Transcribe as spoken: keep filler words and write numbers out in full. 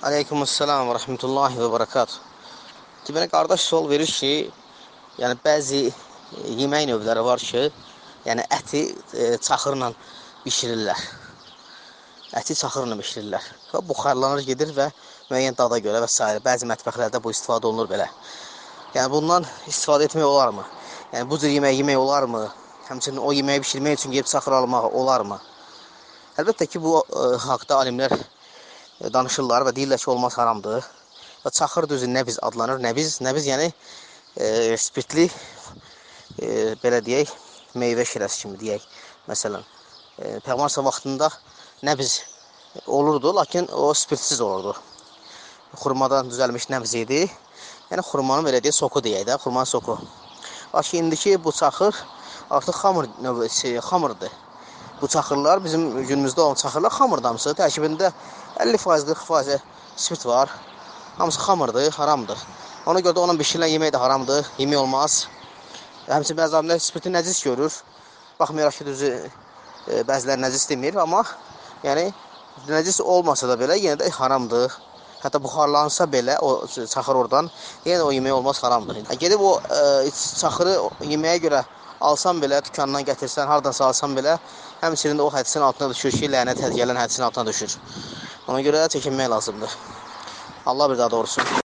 Aleykümselam və rəhmətullahi və bərəkatuh. Deməli, qardaş sual verir ki, yəni bəzi yemək növləri var ki, yəni əti e, çaxırla bişirirlər. Əti çaxırla bişirirlər. Və buxarlanır gedir və müəyyən dada görə və s. Bəzi mətbəxlərdə bu istifadə olunur belə. Yəni bundan istifadə etmək olarmı? Yəni bu cür yemək yemək olarmı? Həmçinin o yeməyi bişirmək üçün gedib çaxır almaq olarmı? Əlbəttə ki, bu e, haqda alimlər danışırlar və deyirlər ki, olmaz haramdır. Və çaxır düzü nəbiz adlanır. Nəbiz, nəbiz yəni e, spirtli, e, belə deyək, meyvə şirəsi kimi deyək. Məsələn, e, Peyğəmbər vaxtında nəbiz olurdu, lakin o spirtsiz olurdu. Xurmadan düzəlmiş nəbiz idi. Yəni xurmanın belə deyək, soku deyək də, xurmanın soku. Lakin indiki bu çaxır artıq xamır növbəsi, xamırdır. Bu çaxırlar, bizim günümüzdə olan çaxırlar xamırdır hamısı. Tərkibində əlli faiz, qırx faiz spirt var. Hamısı xamırdır, haramdır. Ona görə də onun bişirilən yemək də haramdır, yemək olmaz. Həmçinin bəzi alimlər spirti nəcis görür. Baxmayaraq ki, düzü e, bəziləri nəcis demir, amma yəni nəcis olmasa da belə yenə də haramdır. Hətta buxarlansa belə o çaxır oradan, yenə o yemək olmaz, haramdır. Gedib o e, çaxırı yeməyə görə alsan belə, dükandan gətirsən, hardansa alsan belə, həmçinin o hədisin altına düşür ki, lənət gələn hədisin altına düşür. Ona görə də çəkinmək lazımdır. Allah bir daha doğrusu.